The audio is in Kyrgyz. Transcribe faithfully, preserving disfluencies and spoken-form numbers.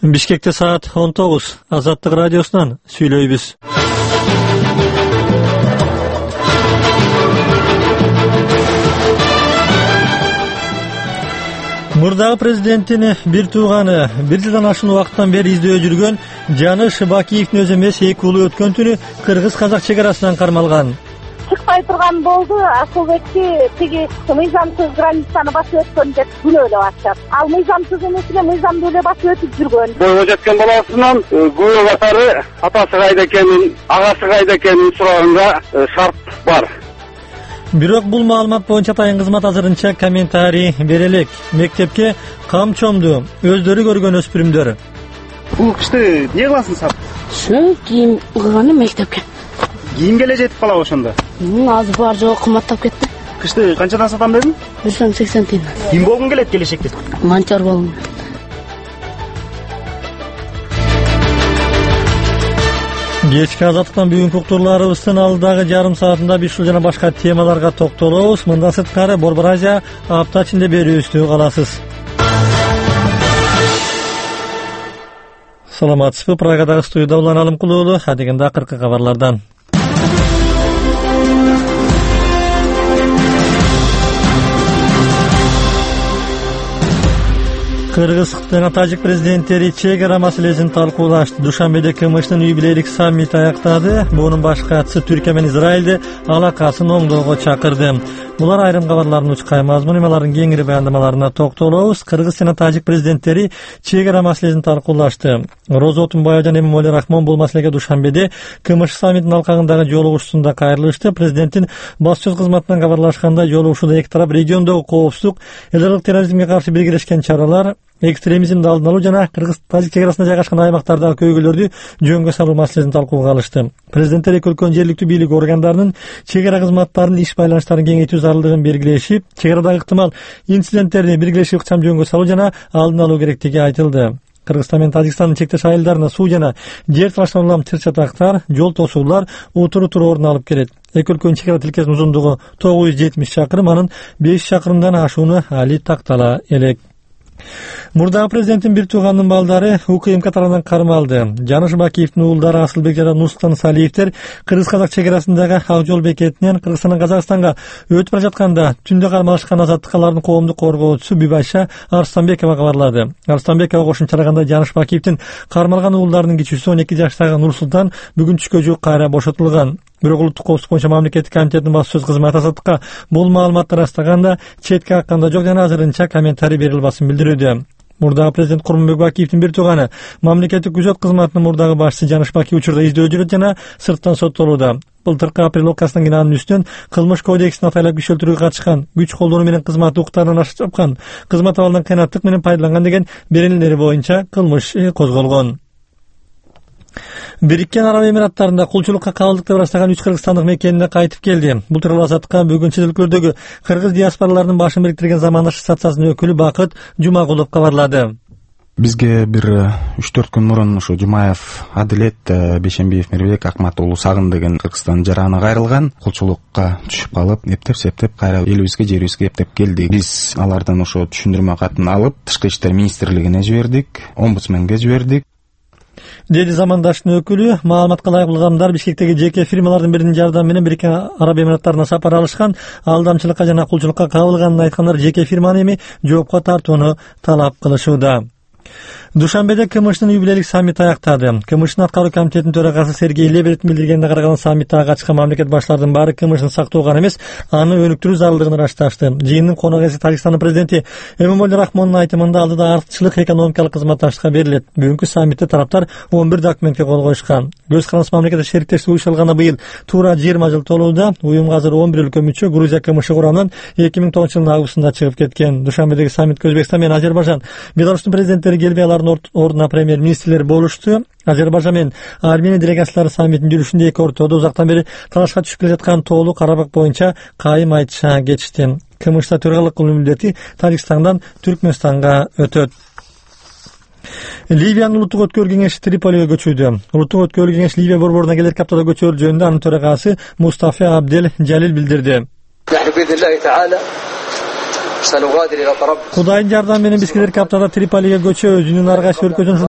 Бишкекте саат он тогуз. Азаттык радиосунан сүйлөйбүз. Мурдагы президенттин бир тууганы бир жылдан ашуун убакыттан бери издөө жүргөн Жаныш Бакиевдин өзү эмес эки уулу өткөн түнү кыргыз-казак чек арасынан кармалган. Чыкпай турган болду. Асылбекти тиги мыйзамсыз границаны басып өткөн деп күнөөлөп атышат. Ал мыйзамсыз эмес эле, мыйзамдуу эле басып өтүп жүргөн. Бойго жеткен баласынан күбө катары атасы кайда экенин, агасы кайда экенин сураганга шарт бар. Бирок бул маалымат боюнча атайын кызмат азырынча комментарий бере элек. Мектепке кам чомду өздөрү көргөн өспүрүмдөр. Бул кышты эмне кыласың сап? Ушу кийим кылганы мектепке. Кийим келе жетип калабы ошондо? Азыр бар жок кымбаттап кетти. Кышты канчадан сатам дедиң? бир сом сексен тиын. Ким болгуң келет келечекте? Манчар болгум. Кечки азаттыктан бүгүнкү уктурларыбыздын алдыдагы жарым саатында биз ушул жана башка темаларга токтолобуз. Мындан сырткары Борбор Азия апта ичинде берүүбүздү каласыз. Саламатсызбы? Прагадагы студияда Улан Алымкулуулу. Адегенде акыркы кабарлардан. Кыргыз жана Тажик президенттери чек ара маселесин талкуулашты. Душанбеде КМШнын юбилейлик саммити аяктады. Бунун баш катчысы Түркия менен Израилди алакасын оңдоого чакырды. Булар айрым кабарлардын учкай мазмуну, алардын кеңири баяндамаларына токтолобуз. Кыргыз жана Тажик президенттери чек ара маселесин талкуулашты. Роза Отунбаева жана Эмомали Рахмон бул маселеге Душанбеде КМШ саммитинин алкагындагы жолугушуусунда кайрылышты. Президенттин басчы кызматынан кабарлашканда жолугушууда эки тарап региондогу коопсуздук, эл аралык терроризмге каршы биргелешкен чаралар, экстремизмди алдын алуу жана Кыргыз-Тажик чек арасында жайгашкан аймактардагы көйгөйлөрдү жөнгө салуу маселесин талкууга алышты. Президенттер эки өлкөнүн жергиликтүү бийлик органдарынын чек ара кызматтарынын иш байланыштарын кеңейтүү зарылдыгын белгилешип, чек арадагы ыктымал инциденттерди биргелешип ыкчам жөнгө салуу жана алдын алуу керектиги айтылды. Кыргызстан менен Тажикстандын чектеш айылдарына суу жана жер талашкан улам чыр-чатактар, жол тосуулар утуру-утуру орун алып келет. Эки өлкөнүн чек ара тилкесинин узундугу тогуз жүз жетимиш чакырым, анын беш чакырымдан ашууну али тактала элек. Мурдагы президенттин бир тууганынын балдары УКМК тарабынан кармалды. Жаныш Бакиевдин уулдары Асылбек жана Нурсултан Салиевдер кыргыз-казак чек арасындагы ак жол бекетинен Кыргызстандан Казакстанга өтүп бара жатканда түндө кармалышкан азаттыктын коомдук коргоочусу Бибайша Арстанбекова кабарлады. Арстанбекова кошумчалагандай Жаныш Бакиевдин кармалган уулдарынын кичүүсү он эки жаштагы Нурсултан бүгүн түшкө жуук кайра бошотулган. Бирок улуттук коопсуздук боюнча мамлекеттик комитеттин баш сөз кызматы азаттыкка бул маалыматты ырастаганда четке какканда жок жана азырынча комментарий бере албасын билдирүүдө. Мурдагы президент Курманбек Бакиевдин бир тууганы мамлекеттик күзөт кызматынын мурдагы башчысы Жаныш Бакиев учурда издөө жүрөт жана сырттан соттолууда. Былтыркы апрель окуясынан кийин анын үстүнөн кылмыш кодексин атайлап күч өлтүрүүгө катышкан, күч колдонуу менен кызмат укуктарынан ашык чапкан, кызмат абалынан кыянаттык менен пайдаланган деген беренелери боюнча кылмыш козголгон. Бириккен Араб Эмираттарында кулчулукка кабылдык деп ырастаган үч кыргызстандык мекенине кайтып келди. Бул тууралуу Азаттыкка бүгүн чет өлкөлөрдөгү кыргыз диаспораларынын башын бириктирген Замандаш ассоциациясынын өкүлү Бакыт Жумагулов кабарлады. Бизге бир үч төрт күн мурун ушу Жумаев Адилет, Бейшембиев Мирбек, Акмат уулу Сагын деген Кыргызстан жараны кайрылган, кулчулукка түшүп калып, эптеп-септеп кайра элибизге, жерибизге эптеп келди. Биз алардан ошо түшүндүрмө катын алып, Тышкы иштер министрлигине жибердик, омбудсменге жибердик. Деди Замандаштын өкүлү. Маалыматка ылайык бул адамдар Бишкектеги жеке фирмалардын биринин жардамы менен Бириккен Араб Эмираттарына сапар алышкан, алдамчылыкка жана кулчулукка кабылганын айткандар жеке фирманы эми жоопко тартууну талап кылышууда. Душанбеде КМШнын юбилейлик саммити аяктады. КМШнын аткаруу комитетинин төрагасы Сергей Лебедевдин билдиргенине караганда саммитте катышкан мамлекет баштарынын баары КМШны сактоо гана эмес, аны өнүктүрүү зарылдыгын ырасташты. Жыйындын конок ээси Тажикстандын президенти Эмомали Рахмондун айтымында алдыда артыкчылык экономикалык кызматташтыкка берилет. Бүгүнкү саммитте тараптар он бир документке кол коюшкан. Көз карандысыз мамлекеттик шериктештик уюштурулганына быйыл туура жыйырма жыл толууда. Уюмга азыр он бир өлкө мүчө. Грузия КМШ курамынан эки миң тогузунчу жылдын августунда чыгып кеткен. Душанбедеги саммитке Өзбекстан менен Азербайжан, Беларустун президенттери келбей, алардын ордуна премьер-министрлер болушту. Азербайжан менен Армения делегациялары саммиттин жүрүшүндө эки ортодо узактан бери талашка түшүп келе жаткан тоолуу Карабак боюнча кайым айтышаа geçti. КМШда төралык кылуу милдети Тажикстандан Түркмөнстанга өтөт. Ливиянын улуттук өткөр кеңеши Триполиге көчүүдө. Улуттук өткөр кеңеш Ливия борборуна келер аптада көчөр жөнүндө анын төрагасы Мустафа Абдел Жалил билдирди. Кудайдын жардамы менен биз келер аптада Триполиге көчөбүз. Үнүн ар кайсы өлкөдөн